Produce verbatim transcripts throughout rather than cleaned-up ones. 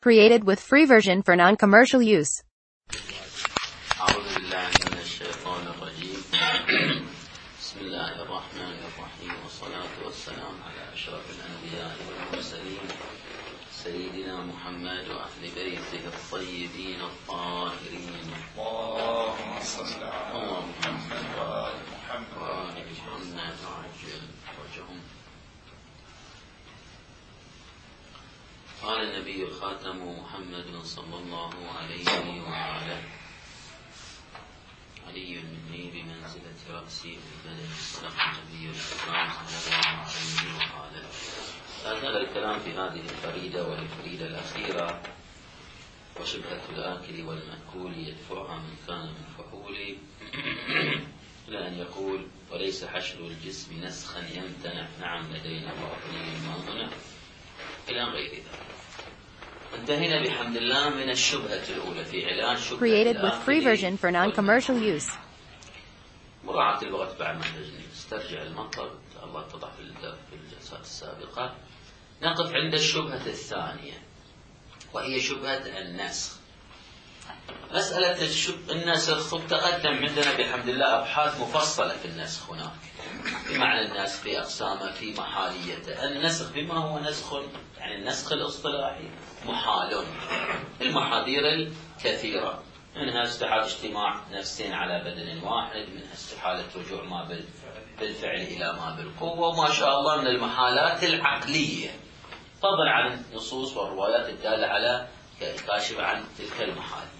Created with free version for non-commercial use. أعوذ بالله من الشيطان الرجيم. بسم الله الرحمن الرحيم، والصلاة والسلام على أشرف الأنبياء والمرسلين سيدنا محمد وأهل بيته الطيبين الطاهرين. اللهم صل على محمد وآل محمد وآل محمد وعجل فرجهم. قال النبي الخاتم محمد صلى الله عليه وآله: علي مني بمنزلة رأسي في بدن الصدق النبي الإكرام صلى الله عليه وآله. لا زال الكلام في هذه الفريدة والفريدة الأخيرة، وشبهة الآكل والمأكول يدفعها من كان من فحول إلى أن يقول: وليس حشر الجسم نسخا يمتنع، نعم لدينا باطني ما هنا، إلى غير ذلك. انتهينا بحمد الله من الشبهة الأولى في علاج شبهة Created with free الآكل version for non-commercial use. مراعاة الوقت بعد ما نسترجع المطلب الله اتضح في الجلسات السابقة. نقف عند الشبهة الثانية، وهي شبهة النسخ. مسألة النسخ تقدم عندنا بحمد الله أبحاث مفصلة في النسخ هناك، بمعنى النسخ في أقسامه، في محاليته. النسخ بما هو نسخ، يعني النسخ الاصطلاحي محال، المحاذير الكثيرة، منها استحالة اجتماع نفسين على بدن واحد، منها استحالة رجوع ما بالفعل إلى ما بالقوة، وما شاء الله من المحالات العقلية، فضلا عن النصوص والروايات الدالة على كاشفة عن تلك المحالية.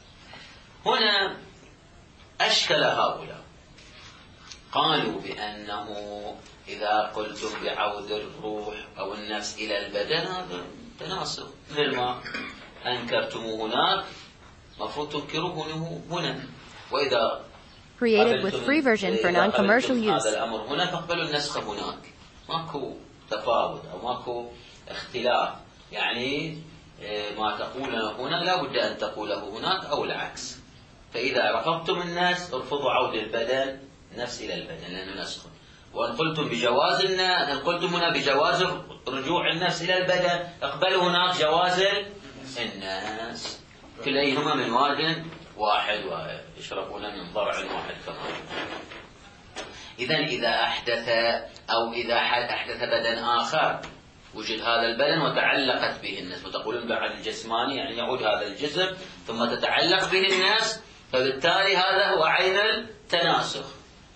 هنا أشكل هؤلاء، قالوا بأنه إذا قلتم بعود الروح أو النفس إلى البدن هذا تناسق، مثل ما أنكرتموه هناك مفروض تنكروه هنا، وإذا Created with free version for non-commercial use. هذا الأمر هنا فاقبلوا النسخ هناك، ماكو تفاوت أو ماكو اختلاف، يعني ما تقوله هنا لا بد أن تقوله هناك أو العكس. فإذا رفضتم الناس ارفضوا عود البدن نفس إلى البدن لأنه نسخ، وإن قلتم بجواز الناس، إن قلتم هنا بجواز رجوع النفس إلى البدن اقبلوا هناك جواز الناس، كليهما من واد واحد ويشربون من ضرع واحد كمان. إذن إذا أحدث أو إذا أحدث بدن آخر وجد هذا البدن وتعلقت به الناس، وتقولون بعد الجسماني يعني يعود هذا الجسم ثم تتعلق به الناس، فبالتالي هذا هو عين التناسخ.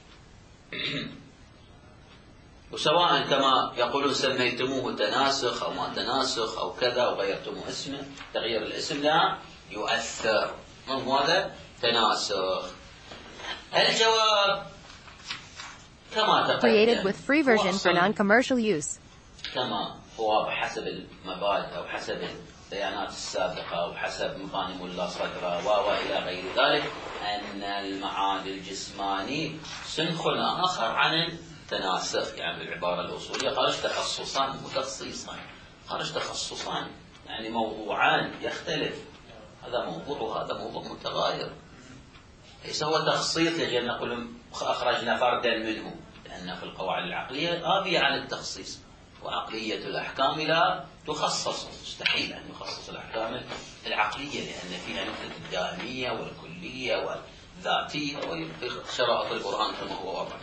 وسواء كما يقولون سميتموه تناسخ أو ما تناسخ أو كذا وغيرتموه اسمه، تغيير الاسم لا يؤثر، من هذا تناسخ. الجواب كما Created with free version for تقدم non-commercial use. كما هو بحسب المبادئ أو حسب البيانات السابقة أو حسب مباني ملا صدرة وإلى غير ذلك، أن المعاد الجسماني صنف آخر عن التناسخ، يعني بالعبارة الأصولية خرج تخصصان متخصصان، خرج تخصصان يعني موضوعان يختلف، هذا موضوع وهذا موضوع متغاير، ليس هو تخصيص يجب أن نقول أخرجنا فردا منه، لأن في القواعد العقلية آبية عن التخصيص، وعقلية الأحكام لا تخصص، مستحيل أن يخصص الأحكام العقلية، لأن فيها نقطة الدائمية والكلية والذاتية وشرائط القرآن كما هو واضح.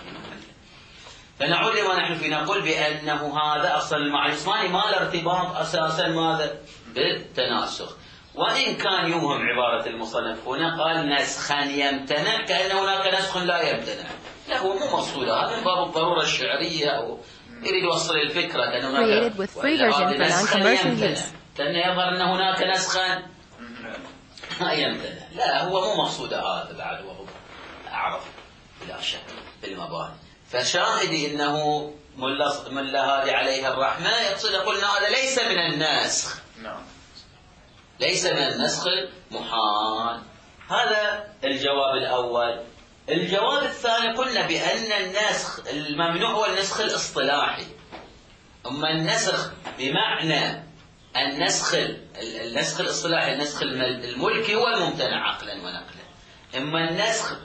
فنعود لما نحن فيه، نقول بأنه هذا أصلا المعنى الجسماني ما له ارتباط أساسا ماذا بالتناسخ، وإن كان يوهم عبارة المصنف هنا قال نسخا يمتنع، كأن هناك نسخ لا يمتنع. لا، هو مو مقصود هذا، باب الضرورة الشعرية أو يريد يوصل الفكرة كأن هناك Created with free version for non-commercial use. كأن يظهر أن هناك نسخا لا يمتنع. لا، هو مو مقصود هذا بعد، وهو أعرف بلا شك بالمباني. فشاهدي أنه ملا ملا هذه عليها الرحمة يقصد قلنا هذا ليس من النسخ، ليس من النسخ المحال. هذا الجواب الأول. الجواب الثاني قلنا بأن النسخ الممنوع هو النسخ الاصطلاحي، أما النسخ بمعنى النسخ النسخ الاصطلاحي، النسخ الملكي هو الممتنع عقلا ونقلا. أما النسخ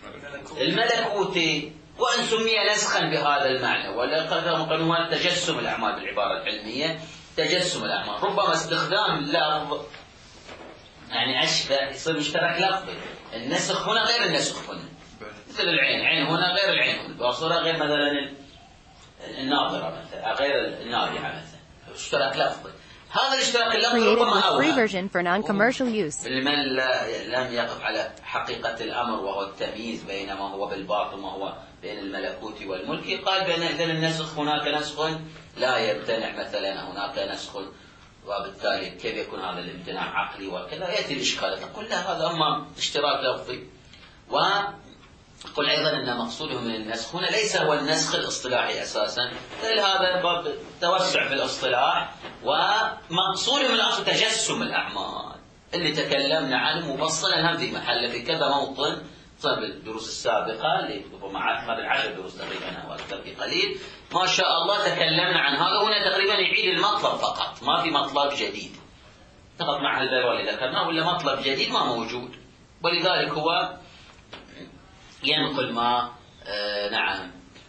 الملكوتي وأن سمي نسخا بهذا المعنى، ولا قدر قانون تجسم الأعمال بالعبارة العلمية، تجسم الأعمال. ربما استخدام اللفظ يعني أشبه يصير مشترك لفظي. النسخ هنا غير النسخ هنا، مثل العين، عين هنا غير العين هنا، الباصرة غير مثلا الناظرة مثلا، غير النابعة مثلا، اشتراك لفظي. هذا الاشتراك اللفظي ربما أوهم لمن لم يقف على حقيقة الأمر وهو التمييز بين ما هو بالباطن وما هو بين الملكوت والملك. قال بأن إذن النسخ هناك نسخ لا يمتنع مثلا، هناك نسخ، وبالتالي كيف يكون هذا الامتناع عقلي وكذا، يأتي الإشكال. تقول لا، هذا أما اشتراك لفظي. وقل أيضا أن مقصوده من النسخ هنا ليس هو النسخ الاصطلاحي أساسا، بل هذا باب توسع في الاصطلاح، ومقصوده من الأصل تجسم الأعمال اللي تكلمنا عنه مفصلا هم في محله في كذا موطن بالدروس السابقة اللي ربما ما بالعشر دروس تقريبا أو أكثر بقليل. ما شاء الله تكلمنا عن هذا. هنا تقريبا يعيد المطلب فقط، ما في مطلب جديد، فقط مع البلوى اللي ذكرناه، ولا مطلب جديد ما موجود. ولذلك هو ينقل ما آه نعم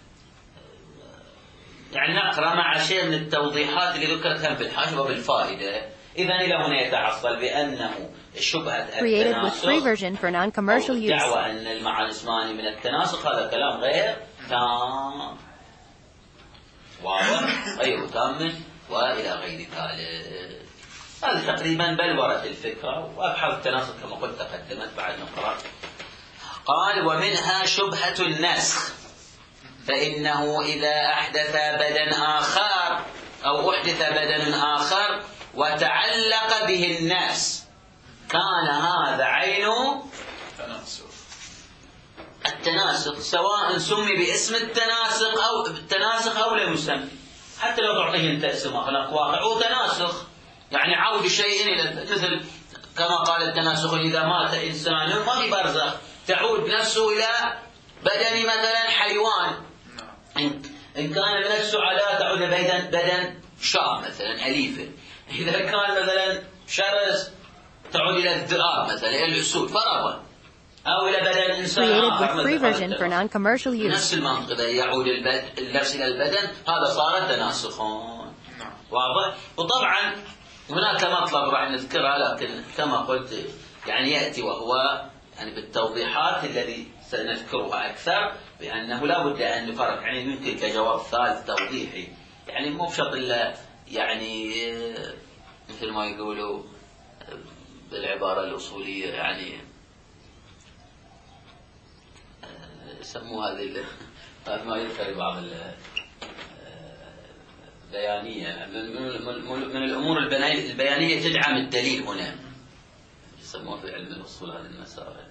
يعني نقرأ مع شيء من التوضيحات اللي ذكرت هم في الحاشية وبالفائدة. إذا إلى هنا يتحصل بأنه شبهة التناسخ أو الدعوة أن المعنى الجسماني من التناسخ هذا كلام غير تام، واضح، غير تام وإلى غير ذلك. هذا تقريبا بلورة الفكرة، وأبحاث التناسخ كما قلت تقدمت بعد نقرأ. قال ومنها شبهة النسخ، فإنه إذا أحدث بدن آخر أو أحدث بدن آخر وتعلق به الناس كان هذا عينه التناسخ، سواء سمي باسم التناسخ أو التناسخ أو لم يسمي. حتى لو تعطيه انت اسم أخلاق واقع هو تناسخ، يعني عود شيء إلى مثل كما قال التناسخ إذا مات إنسان ما في برزخ، تعود نفسه إلى بدن مثلا حيوان، إن كان من السعداء تعود بدن بدن شاة مثلا أليفة، إذا كان مثلا شرس تعود إلى الذئاب مثلا إلى الأسود فرضا، أو إلى بدن إنسان آخر نفس المنطقة يعود اللبس إلى البدن، هذا صار تناسخون. واضح؟ وطبعا هناك مطلب راح نذكرها، لكن كما قلت يعني يأتي وهو يعني بالتوضيحات الذي سنذكرها أكثر، بأنه لا بد أن نفرق، يعني يمكن كجواب ثالث توضيحي، يعني مو بشرط إلا يعني مثل ما يقولوا بالعبارة الأصولية يعني يسموها هذه ما يذكر بعض البيانية من الأمور البيانية تدعم الدليل هنا، يسموها في علم الأصول هذه المسائل.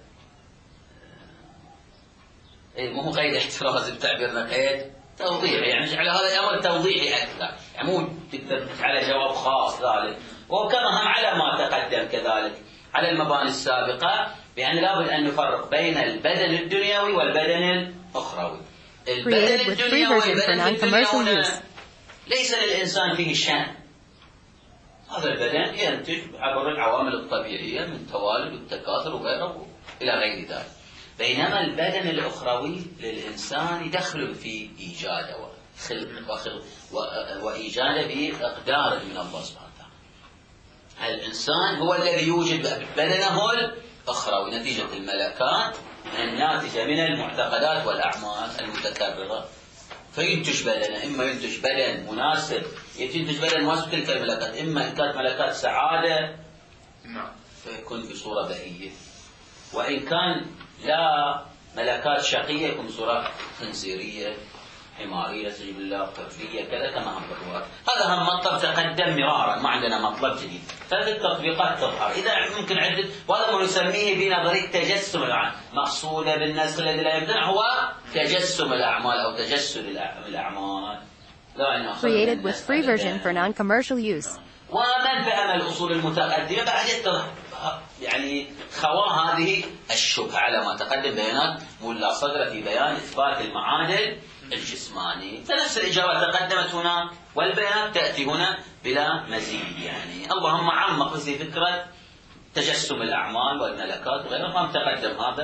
إيه مو قيد احتراز بتعبيرنا، قيد توضيحي، يعني جعل هذا الأمر توضيحي أكثر، يعني مو تقدر على جواب خاص ذلك. وكما هم على ما تقدم كذلك على المباني السابقة، بأن لابد أن نفرق بين البدن الدنيوي والبدن الأخروي. البدن الدنيوي والبدن الدنيوي ليس للإنسان فيه شأن، هذا البدن ينتج عبر العوامل الطبيعية من توالد والتكاثر وغيره إلى غير ذلك، بينما البدن الأخروي للإنسان يدخل في إيجاده وخلق وإيجاده بأقدار من الله سبحانه وتعالى. الإنسان هو الذي يوجد بدنه الأخروي نتيجة الملكات الناتجة من المعتقدات والأعمال المتكررة، فينتج بدنا، إما ينتج بدن مناسب ينتج بدن مناسب تلك الملكات، إما إن كانت ملكات سعادة فيكون بصورة بهية، وإن كان لا ملكات شقية يكون بصورة خنزيرية حمارية سجب الله طفلية كذا كما هم بالرواية. هذا هم مطلب تقدم مرارا، ما عندنا مطلب جديد، فهذه التطبيقات تظهر إذا ممكن عدة، وهذا ما نسميه بنظرية تجسم الأعمال. مقصودة بالنسخ الذي لا يمتنع هو تجسم الأعمال أو تجسد الأعمال. Created with free version for non-commercial use. ومن فهم الأصول المتقدمة بعد يتضح يعني خوا هذه الشبهة على ما تقدم بيانات ملا صدر في بيان إثبات المعادل الجسماني، فنفس الإجابة تقدمت هنا والبيانات تأتي هنا بلا مزيد. يعني اللهم عمق في فكرة تجسم الأعمال والملكات وغيرها، ما تقدم هذا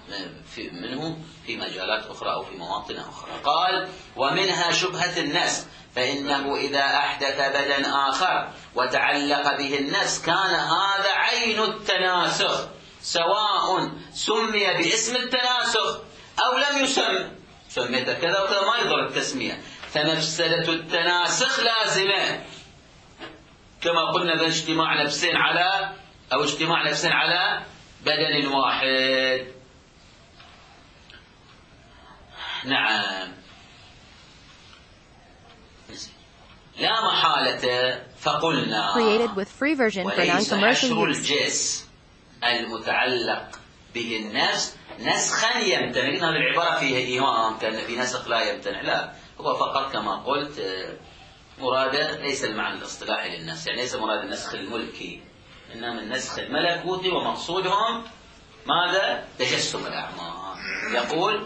في منه في مجالات أخرى أو في مواطن أخرى. قال: ومنها شبهة النسخ، فإنه إذا أحدث بدن آخر وتعلق به النسخ كان هذا عين التناسخ، سواء سمي باسم التناسخ أو لم يسمى، سميت كذا وكذا ما يضر التسمية، فمفسدة التناسخ لازمة، كما قلنا باجتماع نفسين على أو اجتماع نفسين على بدن واحد. نعم، لا محالة فقلنا وليس حشر الجسم المتعلق به النفس نسخا يمتنع، لأن هذه العبارة فيها إيهام كان في نسخ لا يمتنع، لا، هو فقط كما قلت مراده ليس المعنى الاصطلاحي للنسخ، يعني ليس مراد النسخ الملكي، إنما النسخ الملكوتي، ومقصودهم ماذا؟ تجسم الأعمال. يقول: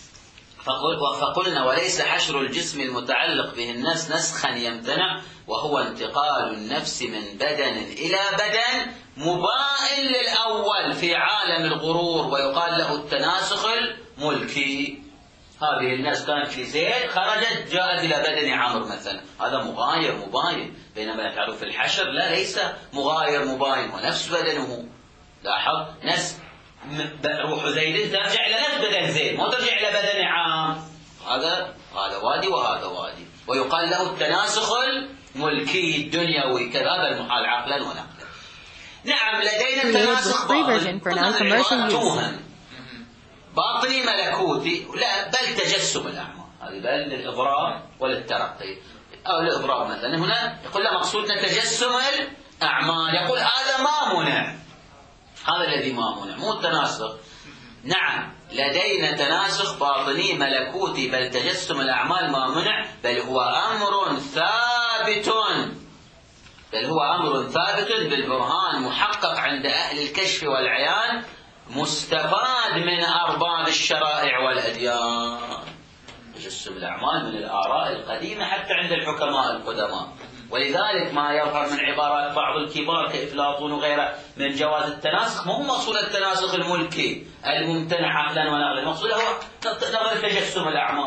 فقلنا وليس حشر الجسم المتعلق به النفس نسخا يمتنع، وهو انتقال النفس من بدن إلى بدن مبائن للأول في عالم الغرور، ويقال له التناسخ الملكي. هذه الناس كانت في زيد، خرجت جاءت إلى بدن عمرو مثلا، هذا مغاير مباين، بينما تعرف في الحشر لا، ليس مغاير مباين، ونفس بدنه. لاحظ، نفس روح زيد ترجع إلى نفس بدن زيد، ما ترجع إلى بدن عام، هذا هذا وادي وهذا وادي، ويقال له التناسخ الملكي الدنيوي، كذا المحال عقلا ونقلا. نعم، لدينا التناسخ باطن باطني ملكوتي، لا، بل تجسم الأعمال، هذه بل للإضرار وللترقي أو للإضرار. مثلا هنا يقول لا، مقصودنا تجسم الأعمال، يقول هذا ما منع، هذا الذي ما منع، مو التناسخ. نعم، لدينا تناسخ باطني ملكوتي، بل تجسم الأعمال ما منع، بل هو أمر ثابت، بل هو أمر ثابت بالبرهان، محقق عند أهل الكشف والعيان، مستفاد من أرباب الشرائع والأديان. تجسم الأعمال من الآراء القديمة حتى عند الحكماء القدماء، ولذلك ما يظهر من عبارات بعض الكبار كأفلاطون وغيره من جواز التناسخ، مو مقصود التناسخ الملكي الممتنع عقلا ونقلا، المقصود هو نظر تجسم الأعمال.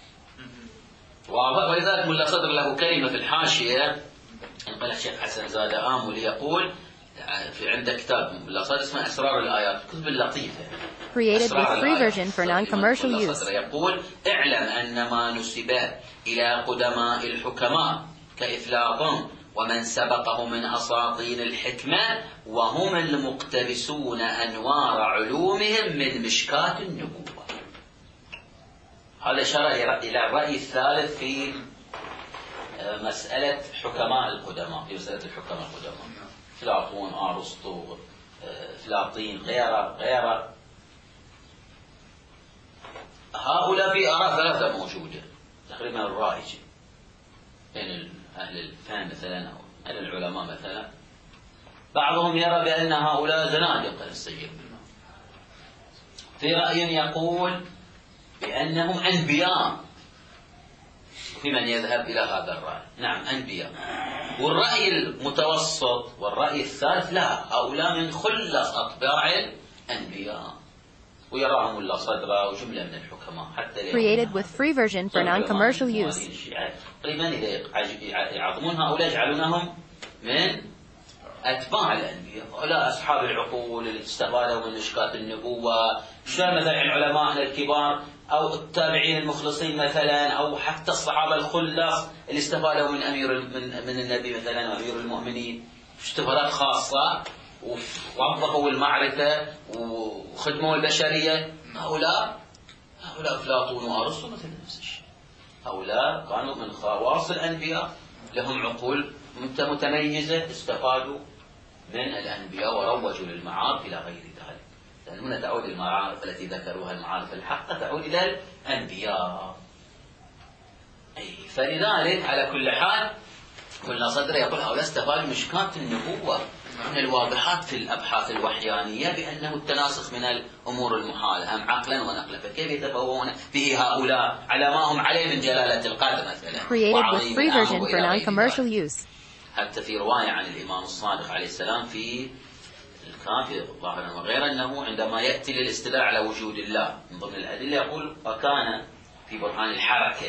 ولذلك ملا صدر له كلمة في الحاشية، ينقل الشيخ حسن زاد آمل، يقول في عنده كتاب ملا صدر اسمه أسرار الآيات، كتب اللطيفة، created with free version for non-commercial use. يقول: اعلم أن ما نسب إلى قدماء الحكماء كإفلاطون ومن سبقه من أساطين الحكمة، وهم المقتبسون أنوار علومهم من مشكاة النبوة. هذا إشارة إلى الرأي الثالث في مسألة حكماء القدماء، في مسألة الحكماء القدماء، أفلاطون، أرسطو، أفلاطين، غيره غيره. هؤلاء في آراء ثلاثة موجودة تقريبا الرائجة بين أهل الفهم مثلا أو أهل العلماء مثلا. بعضهم يرى بأن هؤلاء زنادقة السيد، في رأي يقول بأنهم أنبياء، وفي من يذهب إلى هذا الرأي، نعم أنبياء. والرأي المتوسط والرأي الثالث لا، هؤلاء من خلص أطباع الأنبياء، ويراهم الله صدرا وجملة من الحكماء حتى created with free version for non-commercial use. تقريبا إذا يعظمون هؤلاء يجعلونهم من أتباع الأنبياء، هؤلاء أصحاب العقول اللي استفادوا من مشكاة النبوة، شلون مثلا العلماء الكبار أو التابعين المخلصين مثلا، أو حتى الصحابة الخلص اللي استفادوا من أمير من, من النبي مثلا وأمير المؤمنين، استفادات خاصة ووظفوا المعرفة وخدموا البشرية. هؤلاء هؤلاء أفلاطون وأرسطو مثل نفس الشيء، هؤلاء كانوا من خواص الأنبياء، لهم عقول متميزة، استفادوا من الأنبياء وروجوا للمعارف إلى غير ذلك. لأن هنا تعود المعارف التي ذكروها المعارف الحقة تعود إلى الأنبياء. أي فلذلك على كل حال كل صدر يقول هؤلاء استفادوا مشكاة النبوة من الواضحات في الأبحاث الوحيانية بأنه التناسخ من الأمور المحالة هم عقلا ونقلا، فكيف يتفوهون به هؤلاء على ما هم عليه من جلالة القدر مثلا. created with free version for non-commercial use. حتى في رواية عن الإمام الصادق عليه السلام في الكافي ظاهرا وغير أنه عندما يأتي للاستدلال على وجود الله من ضمن الأدلة يقول وكان في برهان الحركة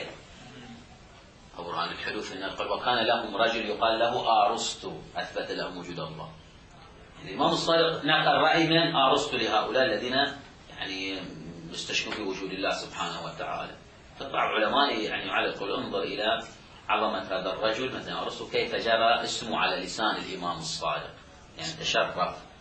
أو برهان الحدوث أن يقول وكان لهم رجل يقال له أرسطو أثبت لهم وجود الله. الإمام الصادق نقل رأي من أرسطو لهؤلاء الذين يعني يستشكون في وجود الله سبحانه وتعالى. فبعض العلماء يعني على القول انظر إلى عظمة هذا الرجل مثلا أرسطو كيف جرى اسمه على لسان الإمام الصادق، يعني تشرف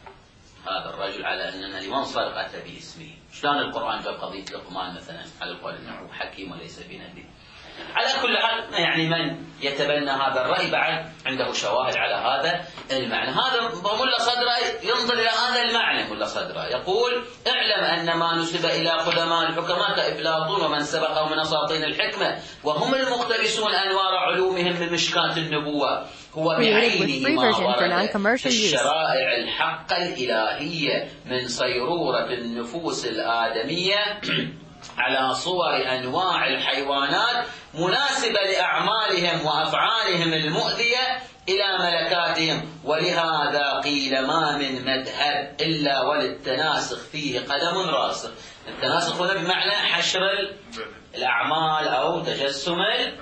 هذا الرجل على أن الإمام الصادق أتى باسمه. شلون القرآن جاب قضية لقمان مثلا على القول أنه حكيم وليس بنبي. على كل حال يعني من يتبنى هذا الرأي بعد عنده شواهد على هذا المعنى. هذا ملا صدره ينظر إلى هذا المعنى. ملا صدره يقول اعلم أن ما نسب إلى قدماء الحكماء كأفلاطون ومن سبقه من أساطين الحكمة وهم المقتبسون أنوار علومهم من مشكاة النبوة هو بعينه ما ورد في الشرائع الحق الإلهية من صيرورة النفوس الآدمية على صور أنواع الحيوانات مناسبة لأعمالهم وأفعالهم المؤذية إلى ملكاتهم. ولهذا قيل ما من مذهب إلا وللتناسخ فيه قدم راسخ. التناسخ هنا بمعنى حشر الأعمال أو تجسم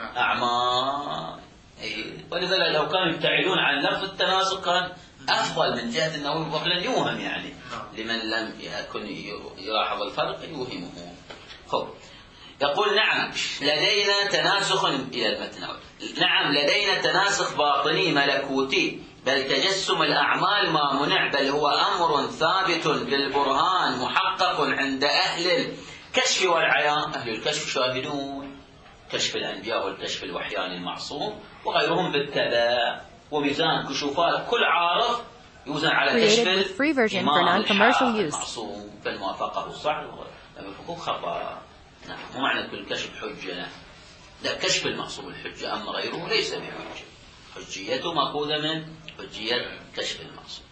الأعمال. ولذلك لو كانوا يبتعدون عن لفظ التناسخ كان أفضل من جهة أنه فعلا يوهم، يعني لمن لم يكن يلاحظ الفرق يوهمه. خب. يقول نعم لدينا تناسخ إلى المتن. نعم لدينا تناسخ باطني ملكوتي بل تجسم الأعمال ما منع بل هو أمر ثابت بالبرهان محقق عند أهل الكشف والعيان. أهل الكشف شاهدون كشف الأنبياء والكشف الوحيان المعصوم وغيرهم بالتبع وميزان كشوفات كل عارف يوزن على كشف الإمام المعصوم فالموافقة صح الفقوق خطأ. نعم ومعنى كل كشف حجة. نعم لا كشف المعصوم الحجة أما غيره ليس بحجة. حجيته مأخوذة من حجية كشف المعصوم.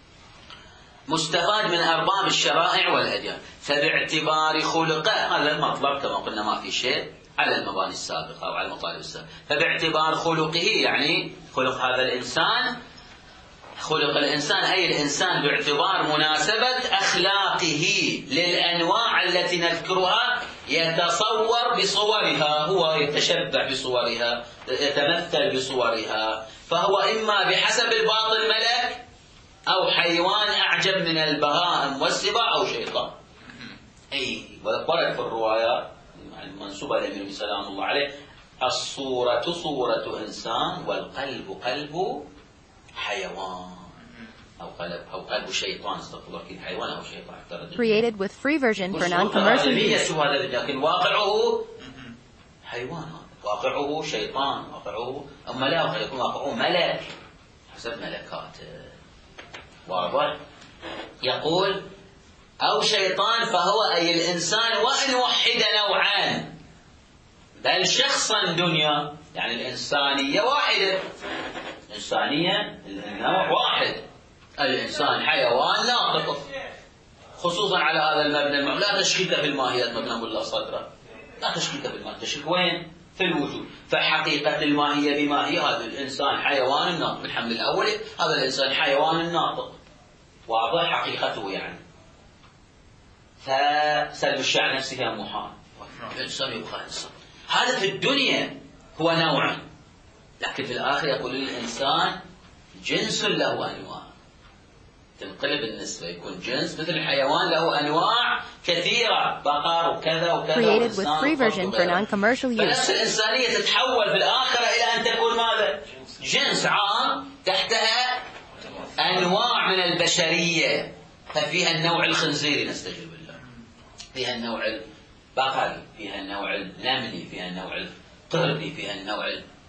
مستفاد من أرباب الشرائع والأديان فباعتبار خلقه هذا المطلب كما قلنا ما في شيء على المباني السابقة أو على المطالب السابقة. فباعتبار خلقه يعني خلق هذا الإنسان خلق الإنسان أي الإنسان باعتبار مناسبة أخلاقه للأنواع التي نذكرها يتصور بصورها هو يتشبع بصورها يتمثل بصورها فهو إما بحسب الباطن ملك أو حيوان أعجب من البهائم والسباع أو شيطان. أي ورد في الرواية المنسوبة للنبي سلام الله عليه الصورة صورة إنسان والقلب قلب حيوان أو قلب أو قلب شيطان استغفر الله كذا حيوان أو شيطان. Created with free version for non-commercial use. لكن واقعه حيوان واقعه شيطان واقعه أما لا قد يكون واقعه ملك حسب ملكاته. واضح. يقول أو شيطان فهو أي الإنسان وإن وحد نوعان بل شخصا دنيا يعني الإنسانية واحدة. الإنسانية النوع واحد. الإنسان حيوان ناطق خصوصا على هذا المبنى المعنى. لا تشكيك في الماهيات مبنى الله صدره لا تشكيك في الماهية. تشكيك وين؟ في الوجود. فحقيقة الماهية بما هي هذا الإنسان حيوان ناطق. الحمد الأول هذا الإنسان حيوان ناطق واضح حقيقته يعني. فسلب الشعر نفسها محال. الإنسان يبقى إنسان. هذا في الدنيا هو نوعا لكن في الآخر يقول الإنسان جنس له أنواع تنقلب النسبة يكون جنس مثل الحيوان له أنواع كثيرة بقر وكذا وكذا. Created with free version for non-commercial use. فنفس الإنسانية تتحول في الآخرة إلى أن تكون ماذا؟ جنس عام تحتها أنواع من البشرية. ففيها النوع الخنزيري نستجيب بالله فيها النوع البقري فيها النوع النملي فيها النوع القردي فيها النوع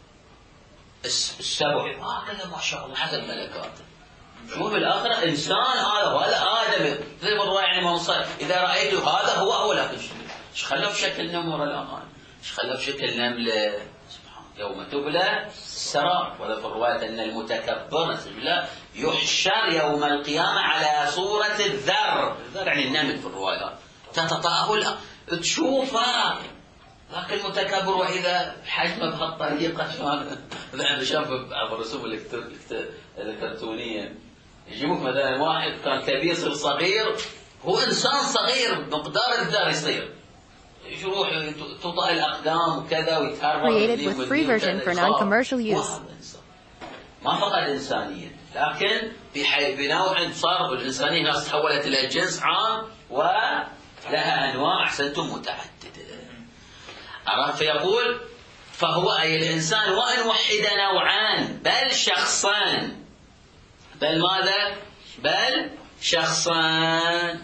السبع هكذا ما شاء الله حسب ملكاته. شو بالآخرة إنسان هذا ولا آدم زي ما الرواية يعني منصر إذا رأيته هذا هو هو لكن إيش خلوا في شكل نمر الآن إيش خلوا في شكل نملة سبحان يوم تبلى السراب. ولا في الرواية أن المتكبر يحشر يوم القيامة على صورة الذر. الذر يعني النمل في الرواية تتطاول تشوفها لكن المتكبر وإذا حجمه بهالطريقة شلون ذهب شاف بعض الرسوم الكرتونية يجيبوك مثلا واحد كان كبير صير صغير، هو إنسان صغير بمقدار الدار يصير يروح توطأ الأقدام وكذا ويتهرب. Created with free version for non-commercial use. ما فقد إنسانية، لكن بحي بنوع صار الإنسانية ناس تحولت إلى جنس عام ولها أنواع أحسنتم متعددة. عرفت؟ فيقول فهو أي الإنسان وإن وحد نوعان بل شخصان، بل ماذا؟ بل شخصان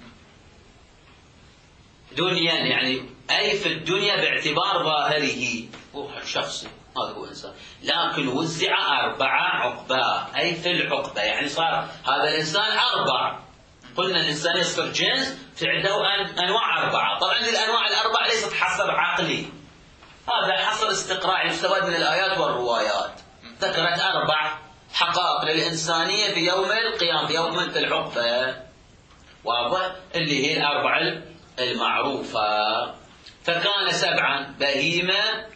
دنيا، يعني أي في الدنيا باعتبار ظاهره هو شخصي، هذا هو إنسان، لكن وزع أربعة عقبة، أي في العقبة يعني صار هذا الإنسان أربع. قلنا الإنسان يصير جنس في عنده أنواع أربعة، طبعا الأنواع الأربعة ليست حسب عقلي، هذا حصل استقراء يستفاد من الآيات والروايات. ذكرت أربع حقائق للإنسانية في يوم القيامة، في يوم في العقبة، واضح؟ اللي هي الأربع المعروفة. فكان سبعا بهيمة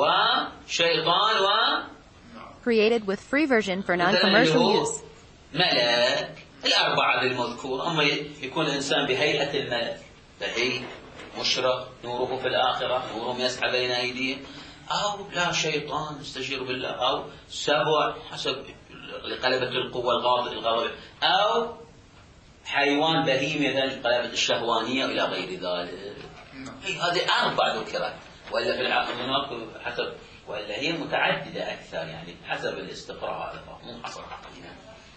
وشيطان و Created with free version for non-commercial use. ملك. الأربعة المذكور، أما يكون الإنسان بهيئة الملك، بهيئة مشرق نوره في الآخرة، نورهم يسعى بين أيديهم، أو لا شيطان استجير بالله، أو سبع حسب لقلبة القوة الغاضب، أو حيوان بهيمة لقلبة الشهوانية إلى غير ذلك. هذه أربع ذكرت، ولا في العقل حسب، ولا هي متعددة أكثر يعني حسب الاستقراء، هذا مو حصر عقلنا.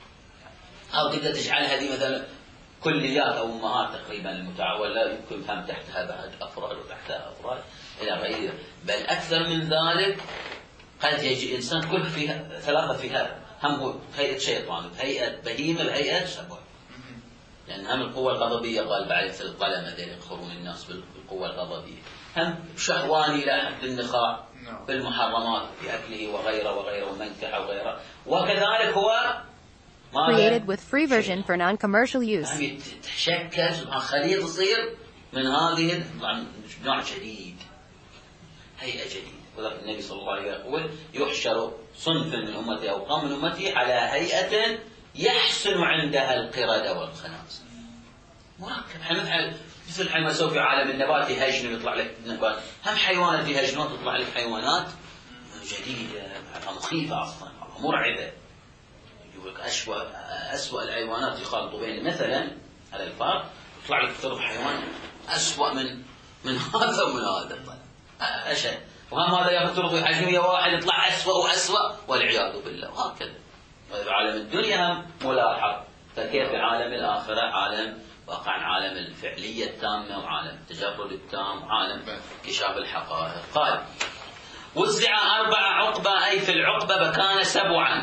أو تقدر تجعل هذه مثلا كليات أو أمهات تقريبا المتعول، لا يمكن فهم تحتها بعد أفراد وتحتها أفراد إلى غيره، بل أكثر من ذلك. قد يجي إنسان كل فيها ثلاثة فيها، هم هو هيئة شيطان، بهيئة بهيمة، بهيئة سبع، لأن هم القوة الغضبية قال بعد في الظلمة ذلك يقهرون الناس بالقوة الغضبية، هم شهواني لا حد النخاع بالمحرمات في أكله وغيره وغيره ومنكح وغيره، وكذلك هو Created with free version for non-commercial use. تشكل سبحان خليط يصير من هذه نوع جديد، هيئة جديدة. وذلك النبي صلى الله عليه وسلم يقول يحشر صنف من أمتي أو قوم من أمتي على هيئة يحسن عندها القردة والخنازير. مركب حمل مثل حين سوف في عالم النبات يهجن ويطلع لك نبات، هم حيوانات يهجنون تطلع لك حيوانات جديدة مخيفة أصلا مرعبة. يقولك أسوأ أسوأ الحيوانات يخلطوا بين مثلا على الفار يطلع لك ثرب حيوان أسوأ من من هذا ومن هذا أشد، وهم هذا يفترض يحجم واحد يطلع أسوأ وأسوأ والعياذ بالله. وهكذا في عالم الدنيا هم ملاحظ، فكيف في عالم الآخرة عالم واقع، عالم الفعلية التامة وعالم التجرد التام وعالم كشاف الحقائق. قال وزع أربع عقبة، أي في العقبة فكان سبعا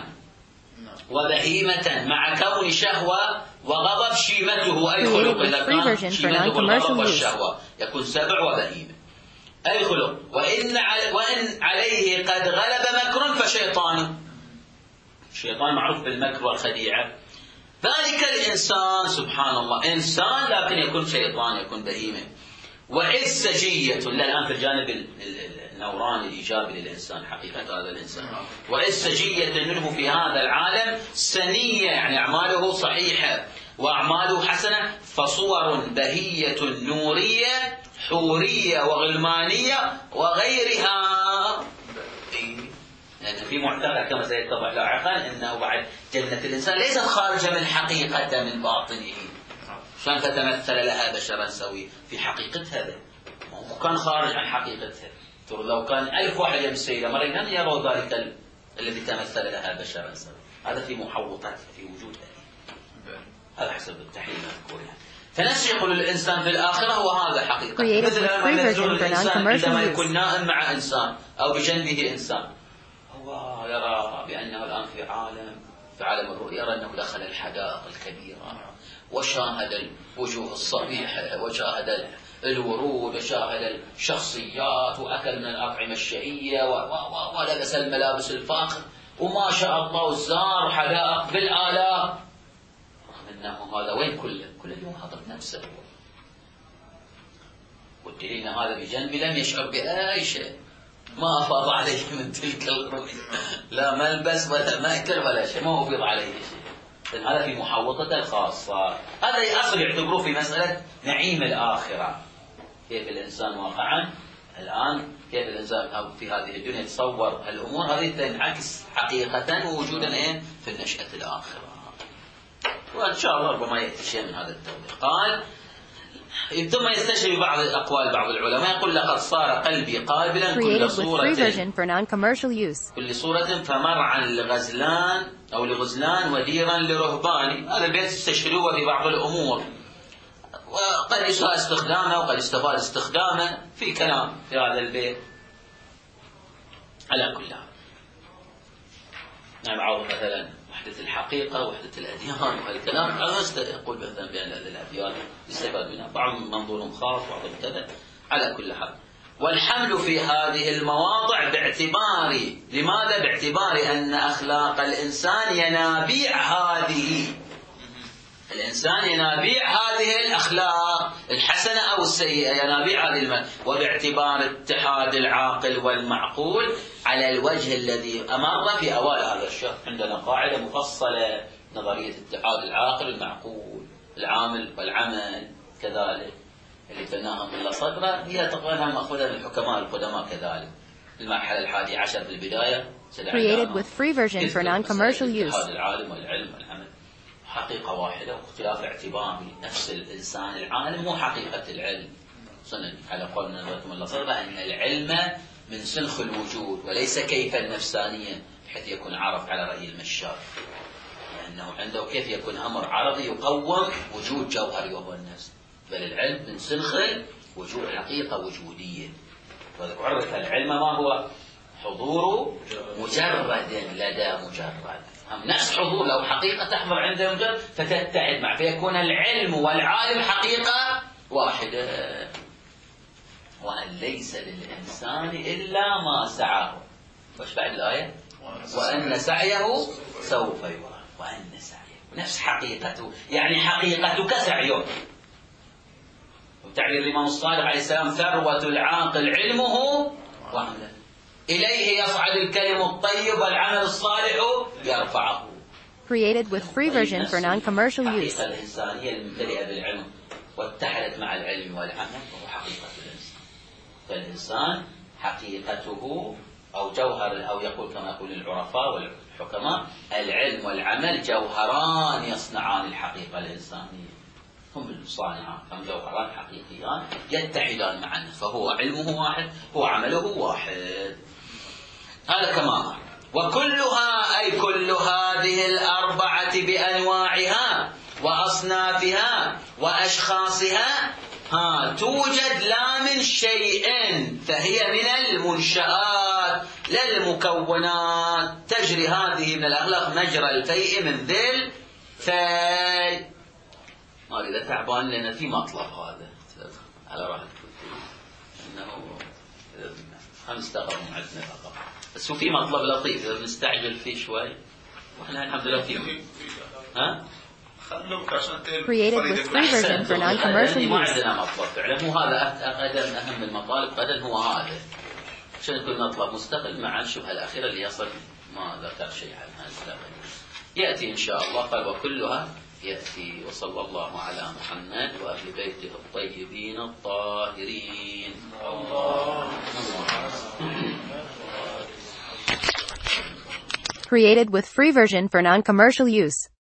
وبهيمة مع كون شهوة وغضب شيمته، أي خلق إذا كان شيمته الغضب والشهوة يكون سبع وبهيمة أي خلق. وإن, وإن عليه قد غلب مكر فشيطان، الشيطان معروف بالمكر والخديعة. ذلك الإنسان سبحان الله إنسان لكن يكون شيطان، يكون بهيمة. وإذ سجية، الآن في الجانب النوراني الإيجابي للإنسان حقيقة هذا الإنسان، وإذ سجية منه في هذا العالم سنية، يعني أعماله صحيحة وأعماله حسنة، فصور بهية نورية حورية وغلمانية وغيرها. لأن في معتقد كما سيتضح لاحقا أنه بعد جنة الإنسان ليست خارجة من حقيقته من باطنه، شان تتمثل لها بشرا سوي في حقيقتها، هذا كان خارج عن حقيقتها. لو كان ألف واحد يمسي إلى مرة لم يروا ذلك الذي تمثل لها بشرا سوي، هذا في محوطات في وجودها، هذا حسب التحليل المذكور يعني. فنفس يقول الإنسان في الآخرة وهذا حقيقة، مثل لما ينزل الإنسان عندما يكون نائم مع إنسان أو بجنبه إنسان، هو يرى بأنه الآن في عالم في عالم الرؤيا، يرى أنه دخل الحدائق الكبيرة وشاهد الوجوه الصبيحة وشاهد الورود وشاهد الشخصيات وأكل من الأطعمة الشهية ولبس الملابس الفاخرة وما شاء الله الزار حدائق بالآلاف، رغم أنه هذا وين كله كل اليوم هضر نفسه، والدليل هذا بجنبي لم يشعر بأي شيء، ما أفاض عليه من تلك الرؤية لا ملبس ولا مأكل ولا شيء، ما أفيض عليه شيء، هذا في محوطته الخاصة. هذا أصل يعتبروه في مسألة نعيم الآخرة. كيف الإنسان واقعا الآن، كيف الإنسان أو في هذه الدنيا يتصور الأمور هذه تنعكس حقيقة ووجودا إيه في النشأة الآخرة. وإن شاء الله ربما يأتي شيء من هذا التوضيح. قال ثم يستشهد بعض أقوال بعض العلماء يقول لقد صار قلبي قابلا كل صورة كل صورة فمرعا لغزلان أو لغزلان وديرا لرهبان. هذا البيت استشهدوه في بعض الأمور، وقد يساء استخدامه وقد يستفاد استخدامه في كلام في هذا البيت. على كل حال نعم، عوض مثلا وحدة الحقيقة وحدة الأديان وهالكلام، هذا يقول مثلا بأن الأديان يستفاد منها، بعض منظورهم خاص وبعضهم كذا. على كل حال والحمل في هذه المواضع باعتبار لماذا؟ باعتبار أن أخلاق الإنسان ينابيع هذه الإنسان ينابيع هذه الأخلاق الحسنة أو السيئة، ينابيع هذه المال، وباعتبار اتحاد العاقل والمعقول على الوجه الذي أمر في أوائل هذا الشهر. عندنا قاعدة مفصلة نظرية اتحاد العاقل والمعقول، العامل والعمل كذلك اللي بناها من صدره، هي تقريبا مأخوذة من الحكماء القدماء كذلك. المرحلة الحادية عشر في البداية created with free version for non-commercial use. اتحاد العالم والعلم والعمل حقيقة واحدة، واختلاف اعتباري نفس الإنسان العالم مو حقيقة العلم. صنع على قول من الله صدره أن العلم من سنخ الوجود وليس كيفا نفسانيا بحيث يكون عرف على رأي المشار، لأنه عنده كيف يكون أمر عرضي يقوم وجود جوهري وهو النفس، بل العلم من سنخ وجود حقيقة وجودية. وعرف العلم ما هو؟ حضور مجرد لدى مجرد، نفس حضور لو حقيقة تحضر عنده مجرد فتتحد معه فيكون العلم والعالم حقيقة واحدة. وأن ليس للإنسان إلا ما سعاه. وش بعد الآية؟ وأن سعيه سوف يرى. وأن سعيه نفس حقيقته، يعني حقيقتك سعيه. وتعبير الإمام الصادق عليه السلام ثروة العاقل علمه وعمله، إليه يصعد الكلم الطيب والعمل الصالح يرفعه. Created with free version for non-commercial use. الحقيقة الإنسانية الممتلئة بالعلم واتحدت مع العلم والعمل وهو حقيقة الإنسان. فالإنسان حقيقته أو جوهر، أو يقول كما يقول العرفاء والحكماء العلم والعمل جوهران يصنعان الحقيقة الإنسانية. هم الصانعان، هم جوهران حقيقيان يتحدان معا، فهو علمه واحد هو عمله واحد. هذا كما وكلها أي كل هذه الأربعة بأنواعها وأصنافها وأشخاصها ها توجد لا من شيء، فهي من المنشآت لا المكونات. تجري هذه من الأخلاق مجرى الفيء من ذي الفيء. ما إذا تعبان لأن في مطلب هذا على راحتك إنه خمس دقائق عندنا فقط، بس هو في مطلب لطيف إذا نستعجل فيه شوي وإحنا الحمد لله فيه. ها؟ Created with free version for non-commercial ما use. عندنا مطلب فعلا، مو هذا أقدم أهم المطالب غدا هو هذا، عشان يكون مطلب مستقل مع الشبهة الأخيرة اللي يصل ما ذكر شيء عنها. يأتي إن شاء الله. قال وكلها يأتي. وصلى الله على محمد وأهل بيته الطيبين الطاهرين. الله. Created with free version for non-commercial use.